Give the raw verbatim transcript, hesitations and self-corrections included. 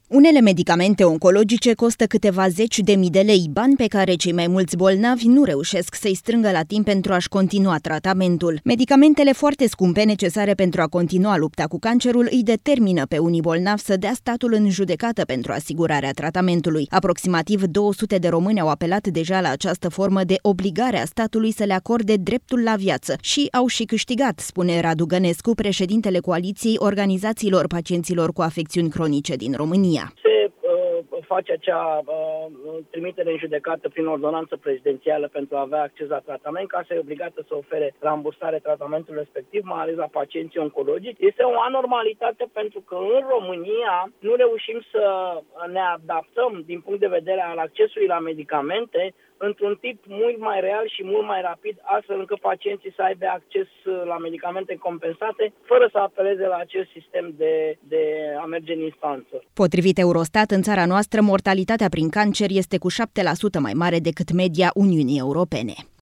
Unele medicamente oncologice costă câteva zeci de mii de lei, bani pe care cei mai mulți bolnavi nu reușesc să-i strângă la timp pentru a-și continua tratamentul. Medicamentele foarte scumpe necesare pentru a continua lupta cu cancerul îi determină pe unii bolnavi să dea statul în judecată pentru asigurarea tratamentului. Aproximativ două sute de români au apelat deja la această formă de obligare a statului să le acorde dreptul la viață și au și câștigat, spune Radu Gănescu, președintele Coaliției Organizațiilor Pacienților cu Afecțiuni Cronice din România. Se uh, face acea uh, trimitere în judecată prin ordonanță prezidențială pentru a avea acces la tratament, ca să e obligată să ofere rambursare tratamentului respectiv, mai ales la pacienții oncologici. Este o anormalitate pentru că în România nu reușim să ne adaptăm din punct de vedere al accesului la medicamente într-un tip mult mai real și mult mai rapid, astfel încât pacienții să aibă acces la medicamente compensate, fără să apeleze la acest sistem de, de a merge în instanță. Potrivit Eurostat, în țara noastră, mortalitatea prin cancer este cu șapte la sută mai mare decât media Uniunii Europene.